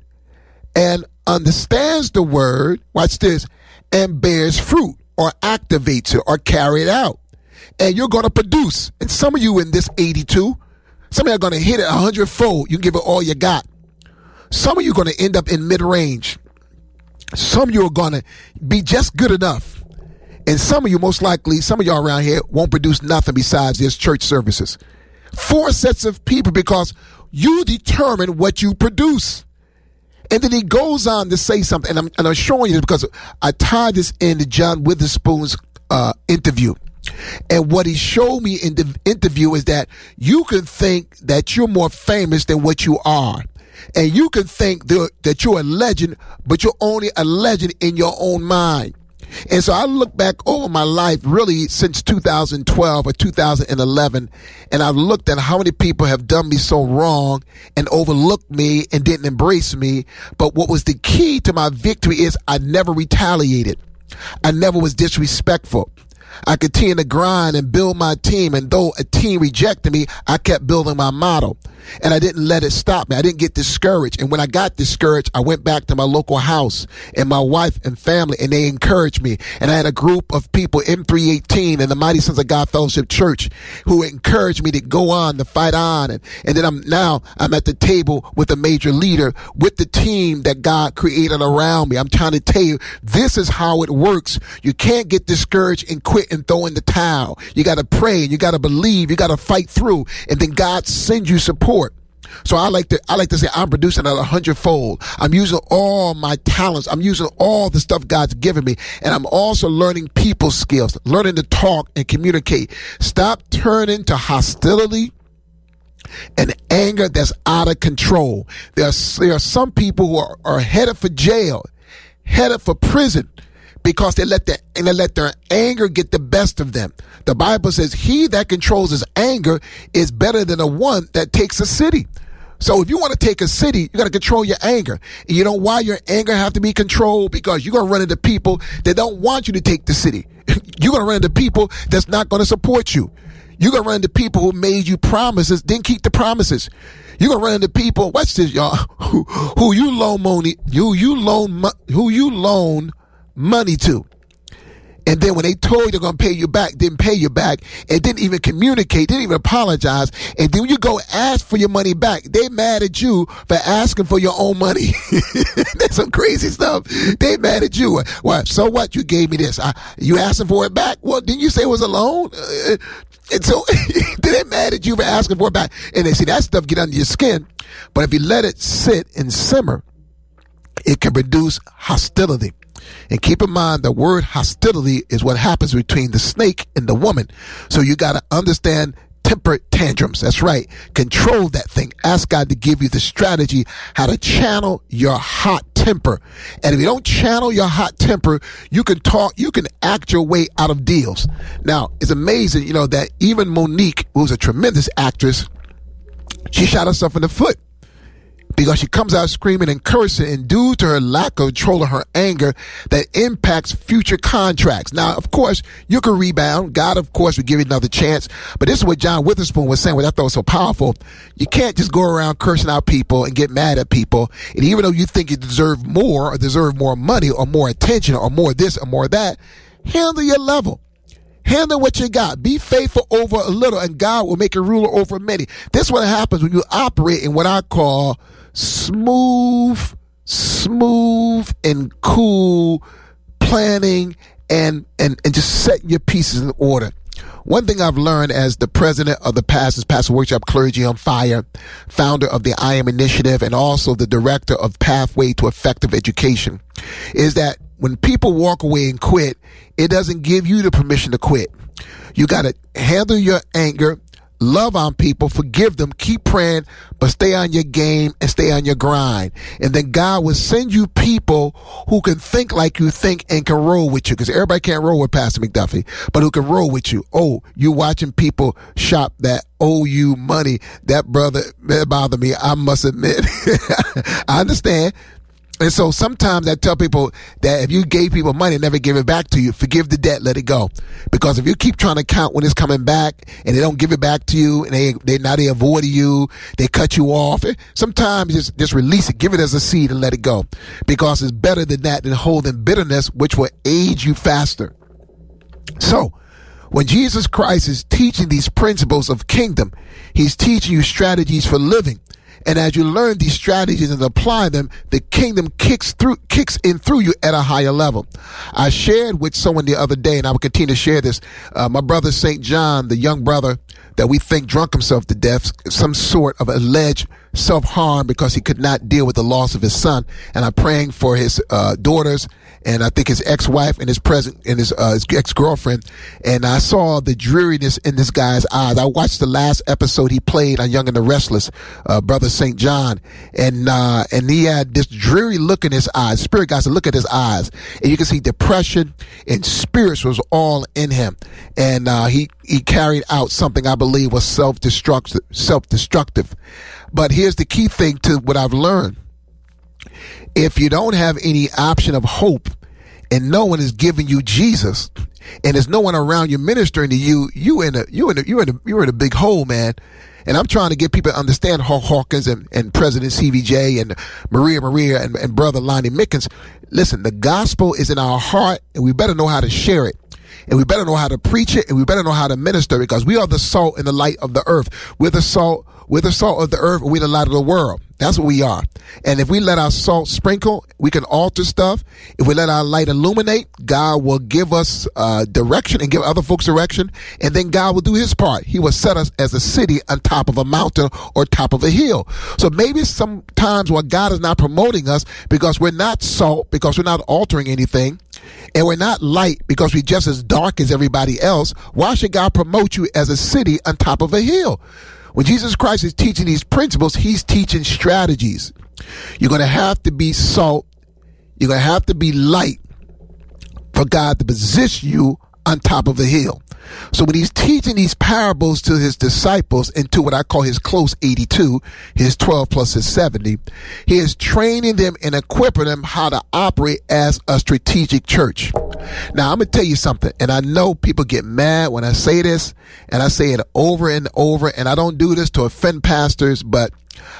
and understands the word, watch this, and bears fruit or activates it or carry it out. And you're going to produce. And some of you in this eighty-two, some of you are going to hit it a hundredfold. You can give it all you got. Some of you are going to end up in mid-range. Some of you are going to be just good enough. And some of you, most likely, some of y'all around here won't produce nothing besides just church services. Four sets of people, because you determine what you produce. And then he goes on to say something, and I'm, and I'm showing you this because I tied this into John Witherspoon's uh, interview. And what he showed me in the interview is that you can think that you're more famous than what you are. And you can think that you're a legend, but you're only a legend in your own mind. And so I look back over my life really since two thousand twelve or two thousand eleven, and I've looked at how many people have done me so wrong and overlooked me and didn't embrace me. But what was the key to my victory is I never retaliated. I never was disrespectful. I continued to grind and build my team. And though a team rejected me, I kept building my model. And I didn't let it stop me. I didn't get discouraged. And when I got discouraged, I went back to my local house and my wife and family, and they encouraged me. And I had a group of people, M three eighteen and the Mighty Sons of God Fellowship Church, who encouraged me to go on, to fight on. And, and then I'm now I'm at the table with a major leader, with the team that God created around me. I'm trying to tell you, this is how it works. You can't get discouraged and quit and throw in the towel. You got to pray, and you got to believe, you got to fight through, and then God sends you support. So I like to I like to say I'm producing at a hundredfold. I'm using all my talents. I'm using all the stuff God's given me. And I'm also learning people skills, learning to talk and communicate. Stop turning to hostility and anger that's out of control. There are, there are some people who are, are headed for jail, headed for prison, because they let their, and they let their anger get the best of them. The Bible says he that controls his anger is better than the one that takes a city. So if you want to take a city, you got to control your anger. And you know why your anger have to be controlled? Because you're going to run into people that don't want you to take the city. You're going to run into people that's not going to support you. You're going to run into people who made you promises, didn't keep the promises. You're going to run into people, watch this, y'all, who, who you loan money, who you loan, who you loan money to. And then when they told you they're going to pay you back, didn't pay you back, and didn't even communicate, didn't even apologize. And then when you go ask for your money back, they mad at you for asking for your own money. That's some crazy stuff. They mad at you. Well, so what? You gave me this. I, you asking for it back? Well, didn't you say it was a loan? Uh, and so they mad at you for asking for it back. And they see that stuff get under your skin. But if you let it sit and simmer, it can produce hostility. And keep in mind, the word hostility is what happens between the snake and the woman. So you got to understand temper tantrums. That's right. Control that thing. Ask God to give you the strategy how to channel your hot temper. And if you don't channel your hot temper, you can talk, you can act your way out of deals. Now, it's amazing, you know, that even Monique, who's a tremendous actress, she shot herself in the foot. Because she comes out screaming and cursing, and due to her lack of control of her anger, that impacts future contracts. Now, of course, you can rebound. God, of course, will give you another chance. But this is what John Witherspoon was saying, which I thought was so powerful. You can't just go around cursing out people and get mad at people. And even though you think you deserve more or deserve more money or more attention or more this or more that, handle your level. Handle what you got. Be faithful over a little, and God will make you ruler over many. This is what happens when you operate in what I call smooth, smooth and cool planning and, and, and just setting your pieces in order. One thing I've learned as the president of the Pastors Pastor Workshop Clergy on Fire, founder of the I Am Initiative, and also the director of Pathway to Effective Education, is that when people walk away and quit, it doesn't give you the permission to quit. You got to handle your anger, love on people, forgive them, keep praying, but stay on your game and stay on your grind. And then God will send you people who can think like you think and can roll with you, because everybody can't roll with Pastor McDuffie, but who can roll with you. Oh, you watching people shop that owe you money. That brother, that bothered me, I must admit. I understand. And so sometimes I tell people that if you gave people money and never give it back to you, forgive the debt, let it go. Because if you keep trying to count when it's coming back and they don't give it back to you and they, they now they avoid you, they cut you off, sometimes just, just release it, give it as a seed and let it go. Because it's better than that than holding bitterness, which will age you faster. So when Jesus Christ is teaching these principles of kingdom, he's teaching you strategies for living. And as you learn these strategies and apply them, the kingdom kicks through, kicks in through you at a higher level. I shared with someone the other day, and I will continue to share this. Uh, my brother Saint John, the young brother that we think drunk himself to death, some sort of alleged self-harm because he could not deal with the loss of his son. And I'm praying for his uh, daughters, and I think his ex-wife and his present and his, uh, his ex-girlfriend. And I saw the dreariness in this guy's eyes. I watched the last episode he played on Young and the Restless, uh, brother Saint John, and uh, and he had this dreary look in his eyes. Spirit guys, look at his eyes, and you can see depression and spirits was all in him. And uh, he he carried out something I believe was self-destructive, self-destructive. But here's the key thing to what I've learned. If you don't have any option of hope and no one is giving you Jesus and there's no one around you ministering to you, you in a, you in a, you're in a, you're in a big hole, man. And I'm trying to get people to understand Hulk Hawkins and, and President C V J and Maria Maria and, and Brother Lonnie Mickens. Listen, the gospel is in our heart and we better know how to share it. And we better know how to preach it and we better know how to minister, because we are the salt and the light of the earth. We're the salt, we're the salt of the earth, and we're the light of the world. That's what we are. And if we let our salt sprinkle, we can alter stuff. If we let our light illuminate, God will give us uh, direction and give other folks direction. And then God will do his part. He will set us as a city on top of a mountain or top of a hill. So maybe sometimes when God is not promoting us because we're not salt, because we're not altering anything, and we're not light because we're just as dark as everybody else, why should God promote you as a city on top of a hill? When Jesus Christ is teaching these principles, he's teaching strategies. You're going to have to be salt. You're going to have to be light for God to position you on top of a hill. So when he's teaching these parables to his disciples and to what I call his close eighty-two, his twelve plus his seventy, he is training them and equipping them how to operate as a strategic church. Now, I'm going to tell you something, and I know people get mad when I say this, and I say it over and over, and I don't do this to offend pastors, but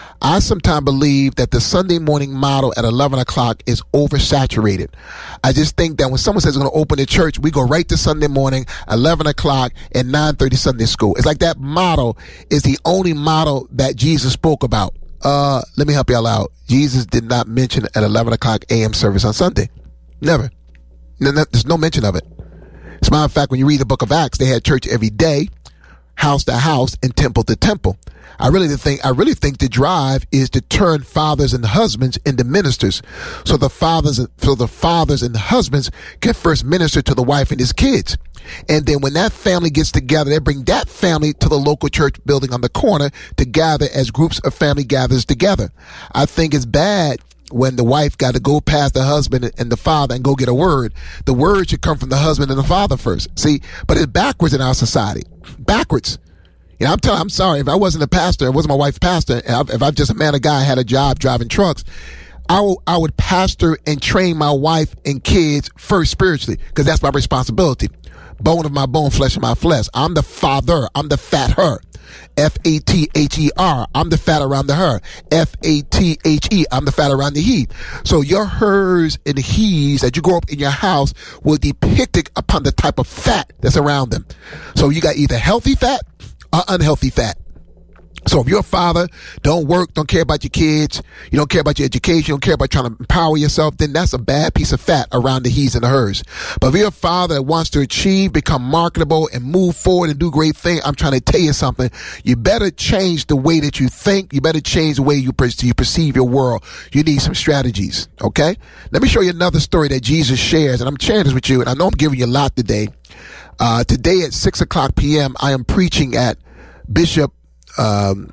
I sometimes believe that the Sunday morning model at eleven o'clock is oversaturated. I just think that when someone says they're going to open a church, we go right to Sunday morning, eleven o'clock, and nine thirty Sunday school. It's like that model is the only model that Jesus spoke about. Uh, let me help y'all out. Jesus did not mention an eleven o'clock a m service on Sunday. Never. No, no, there's no mention of it. As a matter of fact, when you read the book of Acts, they had church every day, house to house, and temple to temple. I really think, I really think the drive is to turn fathers and husbands into ministers. So the fathers, so the fathers and husbands can first minister to the wife and his kids. And then when that family gets together, they bring that family to the local church building on the corner to gather as groups of family gathers together. I think it's bad when the wife got to go past the husband and the father and go get a word. The word should come from the husband and the father first. See, but it's backwards in our society. Backwards. You know, I'm telling, I'm sorry, if I wasn't a pastor, if I wasn't my wife's pastor, and I, if I'm just a man, a guy, had a job driving trucks, I, will, I would pastor and train my wife and kids first spiritually, because that's my responsibility. Bone of my bone, flesh of my flesh. I'm the father. I'm the fat her. F A T H E R. I'm the fat around the her. F A T H E. I'm the fat around the he. So your hers and he's that you grow up in your house will depict upon the type of fat that's around them. So you got either healthy fat or unhealthy fat. So if you're a father, don't work, don't care about your kids, you don't care about your education, you don't care about trying to empower yourself, then that's a bad piece of fat around the he's and the hers. But if you're a father that wants to achieve, become marketable, and move forward and do great things, I'm trying to tell you something. You better change the way that you think. You better change the way you, per- you perceive your world. You need some strategies, okay? Let me show you another story that Jesus shares, and I'm sharing this with you, and I know I'm giving you a lot today. Uh, today at six o'clock p.m., I am preaching at Bishop Um,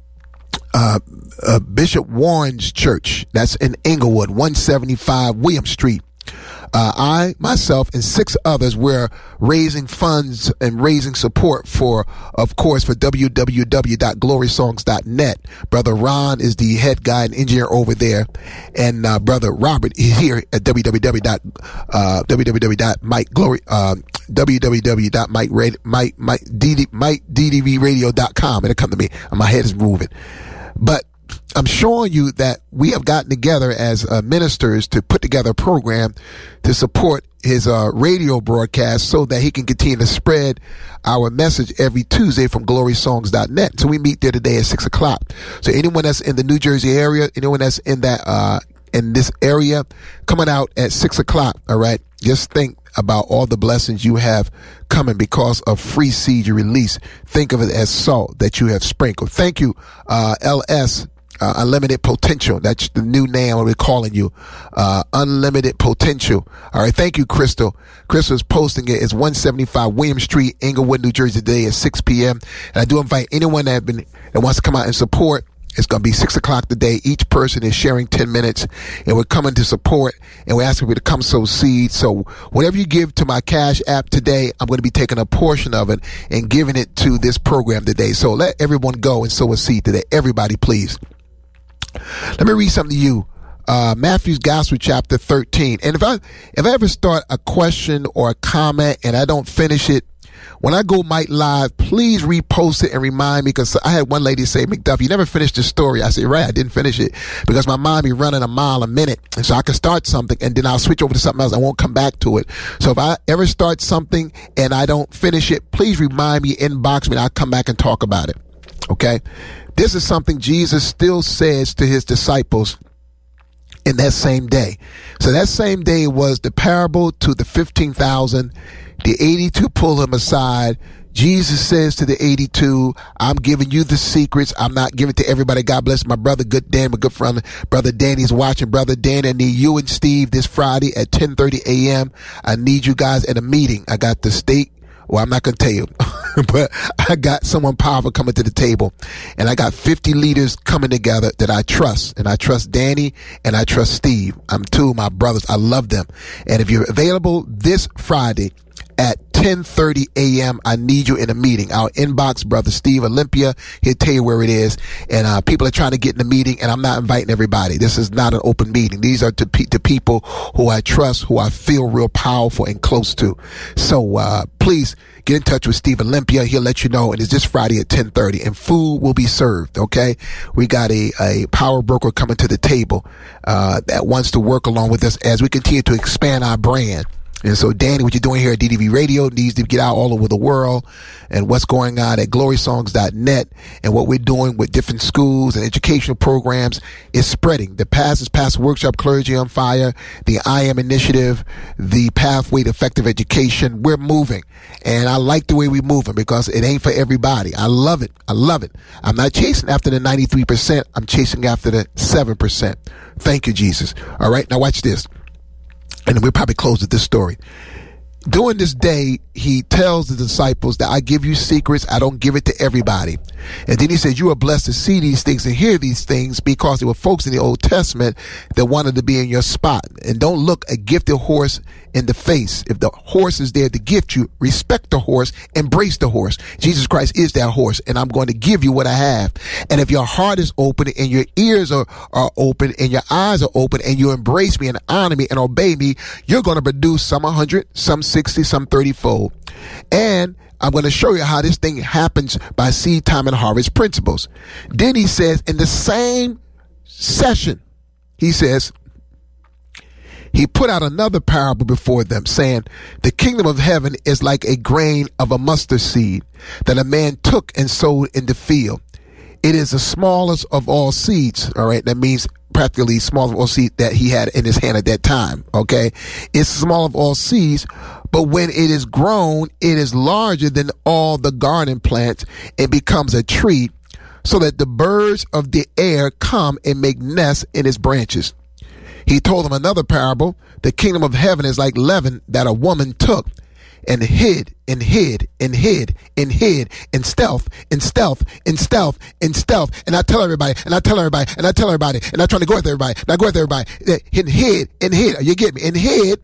uh, uh, Bishop Warren's church. That's in Inglewood, one seventy-five William Street. Uh, I, myself, and six others were raising funds and raising support for, of course, for w w w dot glory songs dot net. Brother Ron is the head guy and engineer over there. And, uh, Brother Robert is here at w w w dot mike glory, uh, w w w dot mike d d v radio dot com. It'll come to me. My head is moving. But I'm showing you that we have gotten together as uh, ministers to put together a program to support his uh, radio broadcast so that he can continue to spread our message every Tuesday from glory songs dot net. So we meet there today at six o'clock. So anyone that's in the New Jersey area, anyone that's in that uh, in this area, coming out at six o'clock, all right, just think about all the blessings you have coming because of free seed you release. Think of it as salt that you have sprinkled. Thank you, uh, L S. Uh, Unlimited Potential. That's the new name we're calling you. Uh, Unlimited Potential. All right. Thank you, Crystal. Crystal's posting it. It's one seventy-five William Street, Inglewood, New Jersey today at six p.m. And I do invite anyone that have been, that wants to come out and support. It's going to be six o'clock today. Each person is sharing ten minutes and we're coming to support and we're asking people to come sow seed. So whatever you give to my Cash App today, I'm going to be taking a portion of it and giving it to this program today. So let everyone go and sow a seed today. Everybody, please. Let me read something to you. Uh, Matthew's Gospel, chapter thirteen. And if I, if I ever start a question or a comment and I don't finish it, when I go Mike Live, please repost it and remind me, because I had one lady say, McDuff, you never finished the story. I said, right, I didn't finish it because my mind be running a mile a minute. And so I can start something and then I'll switch over to something else. I won't come back to it. So if I ever start something and I don't finish it, please remind me, inbox me, and I'll come back and talk about it. Okay? This is something Jesus still says to his disciples in that same day. So that same day was the parable to the fifteen thousand. The eighty-two pull him aside. Jesus says to the eighty-two, I'm giving you the secrets. I'm not giving it to everybody. God bless my brother, good Dan, my good friend. Brother Danny's watching. Brother Danny, I need you and Steve this Friday at ten thirty a.m. I need you guys in a meeting. I got the state. Well, I'm not going to tell you, but I got someone powerful coming to the table, and I got fifty leaders coming together that I trust, and I trust Danny and I trust Steve. I'm two of my brothers. I love them. And if you're available this Friday at ten thirty a.m. I need you in a meeting. Our inbox, Brother Steve Olympia. He'll tell you where it is. And uh, people are trying to get in the meeting, and I'm not inviting everybody. This is not an open meeting. These are to, pe- to people who I trust, who I feel real powerful and close to. So uh, please get in touch with Steve Olympia. He'll let you know. And it's this Friday at ten thirty. And food will be served, okay? We got a, a power broker coming to the table uh, that wants to work along with us as we continue to expand our brand. And so, Danny, what you're doing here at D D V Radio needs to get out all over the world, and what's going on at glory songs dot net and what we're doing with different schools and educational programs is spreading. The Past is Past Workshop, Clergy on Fire, the I Am Initiative, the Pathway to Effective Education. We're moving, and I like the way we're moving because it ain't for everybody. I love it. I love it. I'm not chasing after the ninety-three percent. I'm chasing after the seven percent. Thank you, Jesus. All right, now watch this. And then we'll probably close with this story. During this day, he tells the disciples that I give you secrets. I don't give it to everybody. And then he says, you are blessed to see these things and hear these things because there were folks in the Old Testament that wanted to be in your spot. And don't look a gifted horse in the face. If the horse is there to gift you, respect the horse, embrace the horse. Jesus Christ is that horse, and I'm going to give you what I have. And if your heart is open and your ears are, are open and your eyes are open and you embrace me and honor me and obey me, you're going to produce some one hundred, some sixty, some thirty fold. And I'm going to show you how this thing happens by seed time and harvest principles. Then he says in the same session, he says, he put out another parable before them, saying, the kingdom of heaven is like a grain of a mustard seed that a man took and sowed in the field. It is the smallest of all seeds. All right. That means practically small of all seeds that he had in his hand at that time. Okay. It's small of all seeds, but when it is grown, it is larger than all the garden plants and becomes a tree, so that the birds of the air come and make nests in its branches. He told them another parable. The kingdom of heaven is like leaven that a woman took and hid and hid and hid and hid in stealth, in stealth, in stealth, in stealth. And I tell everybody, and I tell everybody, and I tell everybody, and I'm trying to go with everybody, and I go with everybody, and hid and hid. You get me? And hid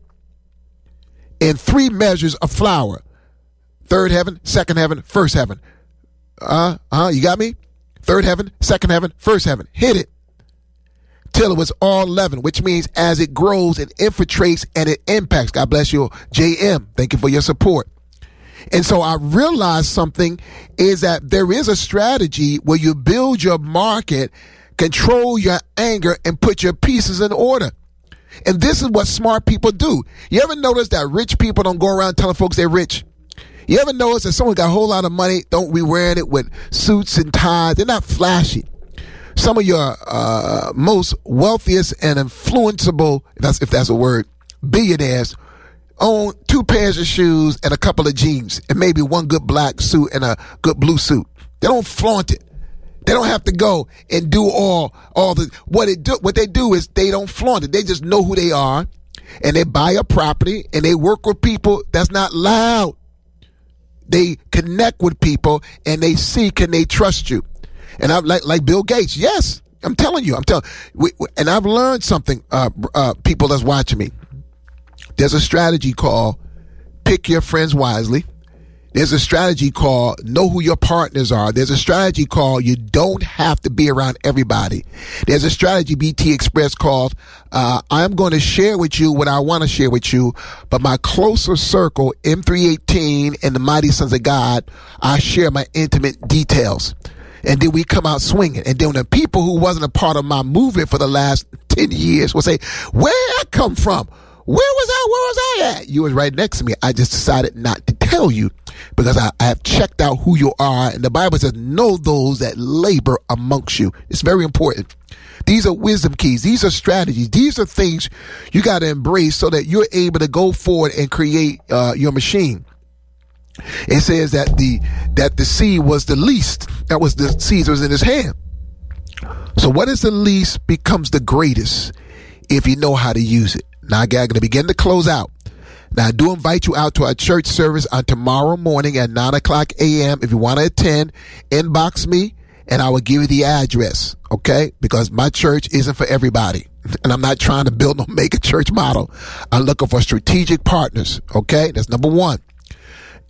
in three measures of flour. Third heaven, second heaven, first heaven. Uh, uh, you got me? Third heaven, second heaven, first heaven. Hid it till it was all leavened, which means as it grows, it infiltrates and it impacts. God bless you, J M. Thank you for your support. And so I realized something is that there is a strategy where you build your market, control your anger, and put your pieces in order. And this is what smart people do. You ever notice that rich people don't go around telling folks they're rich? You ever notice that someone got a whole lot of money, don't be wearing it with suits and ties? They're not flashy. Some of your uh, most wealthiest and influenceable, if that's, if that's a word, billionaires own two pairs of shoes and a couple of jeans and maybe one good black suit and a good blue suit. They don't flaunt it. They don't have to go and do all all the what it do. What they do is they don't flaunt it. They just know who they are, and they buy a property and they work with people that's not loud. They connect with people and they see, can they trust you? And I'm like, like Bill Gates. Yes, I'm telling you, I'm telling we, we, and I've learned something, uh, uh, people that's watching me. There's a strategy called pick your friends wisely. There's a strategy called know who your partners are. There's a strategy called you don't have to be around everybody. There's a strategy B T Express called uh, I'm going to share with you what I want to share with you, but my closer circle, M three eighteen and the Mighty Sons of God, I share my intimate details. And then we come out swinging. And then the people who wasn't a part of my movement for the last ten years will say, where I come from? Where was I? Where was I at? You was right next to me. I just decided not to tell you because I, I have checked out who you are. And the Bible says, know those that labor amongst you. It's very important. These are wisdom keys. These are strategies. These are things you got to embrace so that you're able to go forward and create uh, your machine. It says that the that the seed was the least. That was the seed that was in his hand. So what is the least becomes the greatest if you know how to use it. Now I'm going to begin to close out. Now I do invite you out to our church service on tomorrow morning at nine o'clock a.m. If you want to attend, inbox me and I will give you the address, okay? Because my church isn't for everybody. And I'm not trying to build no mega church model. I'm looking for strategic partners, okay? That's number one.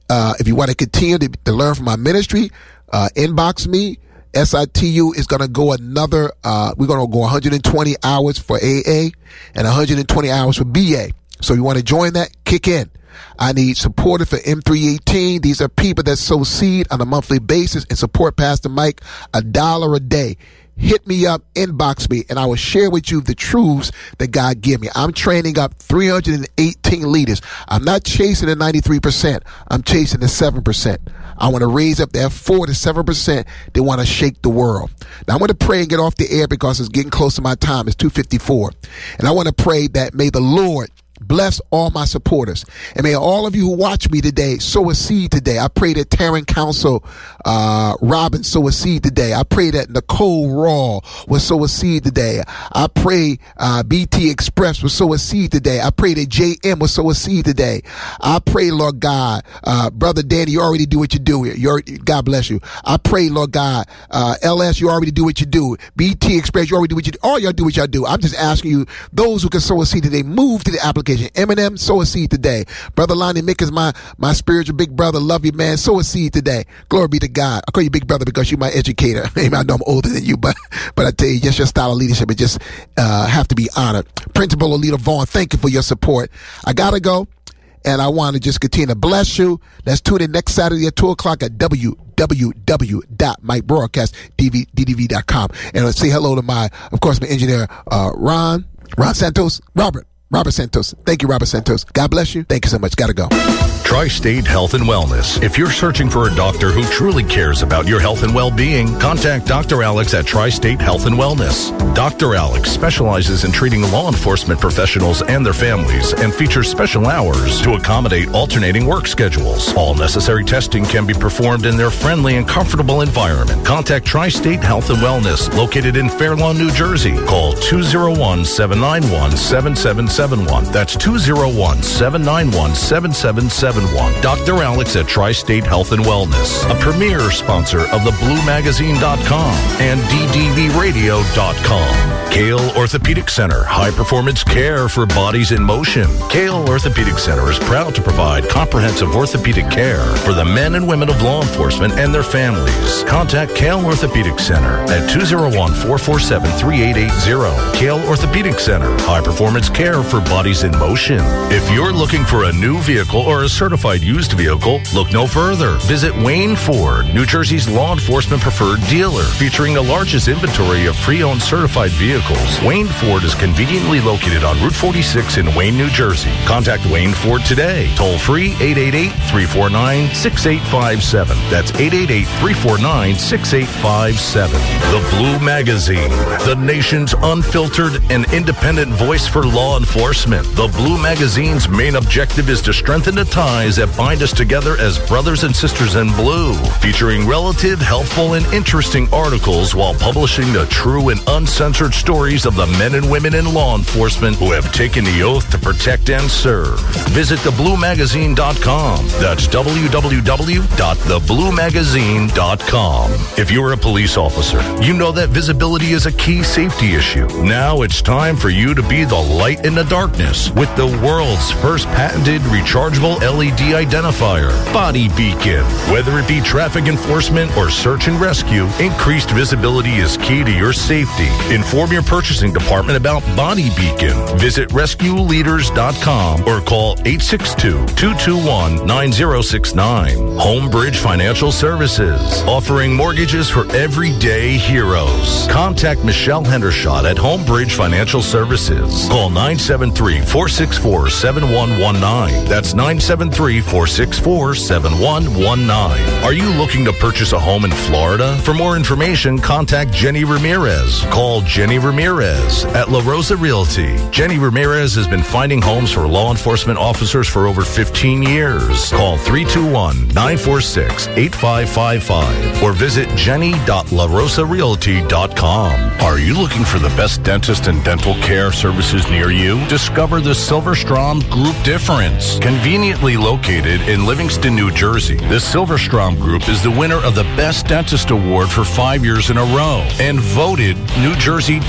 Uh, if you want to continue to, to learn from my ministry, uh, inbox me. S I T U is going to go another, uh, we're going to go one hundred twenty hours for A A and one hundred twenty hours for B A. So you want to join that? Kick in. I need supporters for M three eighteen. These are people that sow seed on a monthly basis and support Pastor Mike a dollar a day. Hit me up, inbox me, and I will share with you the truths that God give me. I'm training up three hundred eighteen leaders. I'm not chasing the ninety-three percent. I'm chasing the seven percent. I want to raise up that four to seven percent that want to shake the world. Now, I'm going to pray and get off the air because it's getting close to my time. It's two fifty-four. And I want to pray that may the Lord bless all my supporters. And may all of you who watch me today sow a seed today. I pray that Tarrant Council, uh, Robin sow a seed today. I pray that Nicole Raw will sow a seed today. I pray, uh, B T Express will sow a seed today. I pray that J M will sow a seed today. I pray, Lord God, uh, Brother Danny, you already do what you do. You already, God bless you. I pray, Lord God, uh, L S, you already do what you do. B T Express, you already do what you do. All y'all do what y'all do. I'm just asking you, those who can sow a seed today, move to the application. Eminem, sow a seed today. Brother Lonnie Mick is my, my spiritual big brother. Love you, man. Sow a seed today. Glory be to God. I call you big brother because you're my educator. Maybe I know I'm older than you, but, but I tell you, just your style of leadership, it just, uh, have to be honored. Principal Alita Vaughn, thank you for your support. I gotta go. And I want to just continue to bless you. Let's tune in next Saturday at two o'clock at w w w dot mike broadcast d d v dot com. And let's say hello to my, of course, my engineer, uh, Ron, Ron Santos, Robert. Robert Santos. Thank you, Robert Santos. God bless you. Thank you so much. Gotta go. Tri-State Health and Wellness. If you're searching for a doctor who truly cares about your health and well-being, contact Doctor Alex at Tri-State Health and Wellness. Doctor Alex specializes in treating law enforcement professionals and their families and features special hours to accommodate alternating work schedules. All necessary testing can be performed in their friendly and comfortable environment. Contact Tri-State Health and Wellness, located in Fair Lawn, New Jersey. Call two oh one, seven nine one, seven seven seven one. That's two oh one, seven nine one, seven seven seven one. Doctor Alex at Tri-State Health and Wellness, a premier sponsor of the blue magazine dot com and d d v radio dot com. Kale Orthopedic Center, high-performance care for bodies in motion. Kale Orthopedic Center is proud to provide comprehensive orthopedic care for the men and women of law enforcement and their families. Contact Kale Orthopedic Center at two oh one, four four seven, three eight eight oh. Kale Orthopedic Center, high-performance care for bodies in motion. If you're looking for a new vehicle or a certified used vehicle, look no further. Visit Wayne Ford, New Jersey's law enforcement preferred dealer, featuring the largest inventory of pre-owned certified vehicles. Wayne Ford is conveniently located on Route forty-six in Wayne, New Jersey. Contact Wayne Ford today. Toll free eight eight eight, three four nine, six eight five seven. That's eight eight eight, three four nine, six eight five seven. The Blue Magazine, the nation's unfiltered and independent voice for law enforcement. The Blue Magazine's main objective is to strengthen the ties that bind us together as brothers and sisters in blue, featuring relative, helpful, and interesting articles while publishing the true and uncensored stories of the men and women in law enforcement who have taken the oath to protect and serve. Visit the blue magazine dot com. That's w w w dot the blue magazine dot com. If you're a police officer, you know that visibility is a key safety issue. Now it's time for you to be the light in the darkness with the world's first patented rechargeable L E D identifier, Body Beacon. Whether it be traffic enforcement or search and rescue, increased visibility is key to your safety. Inform your purchasing department about Body Beacon. Visit rescue leaders dot com or call eight six two, two two one, nine zero six nine. Homebridge Financial Services, offering mortgages for everyday heroes. Contact Michelle Hendershot at Homebridge Financial Services. Call nine seven three, four six four, seven one one nine. That's nine seven three, four six four, seven one one nine. Are you looking to purchase a home in Florida? For more information, contact Jenny Ramirez. Call Jenny Ramirez at La Rosa Realty. Jenny Ramirez has been finding homes for law enforcement officers for over fifteen years. Call three two one, nine four six, eight five five five or visit jenny dot la rosa realty dot com. Are you looking for the best dentist and dental care services near you? Discover the Silverstrom Group Difference. Conveniently located in Livingston, New Jersey, the Silverstrom Group is the winner of the Best Dentist Award for five years in a row and voted New Jersey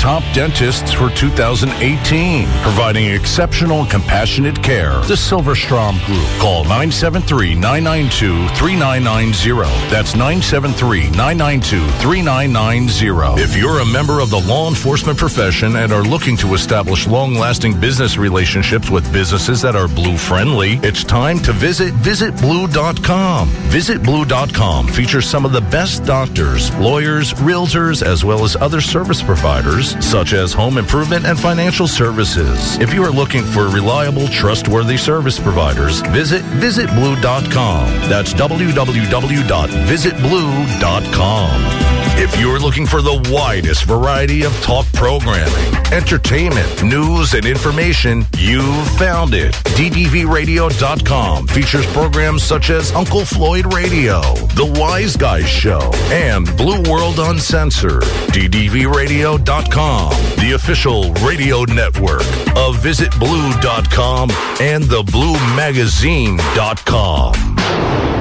top dentists for two thousand eighteen, providing exceptional and compassionate care. The Silverstrom Group. Call nine seven three, nine nine two, three nine nine zero. That's nine seven three, nine nine two, three nine nine zero. If you're a member of the law enforcement profession and are looking to establish long-lasting business relationships with businesses that are Blue friendly, it's time to visit visit blue dot com. visit blue dot com features some of the best doctors, lawyers, realtors, as well as other service providers such as home improvement and financial services. If you are looking for reliable, trustworthy service providers, visit visit blue dot com. That's w w w dot visit blue dot com. If you're looking for the widest variety of talk programming, entertainment, news, and information, you've found it. D D V radio dot com features programs such as Uncle Floyd Radio, The Wise Guys Show, and Blue World Uncensored. D D V radio dot com, the official radio network of visit blue dot com and the blue magazine dot com.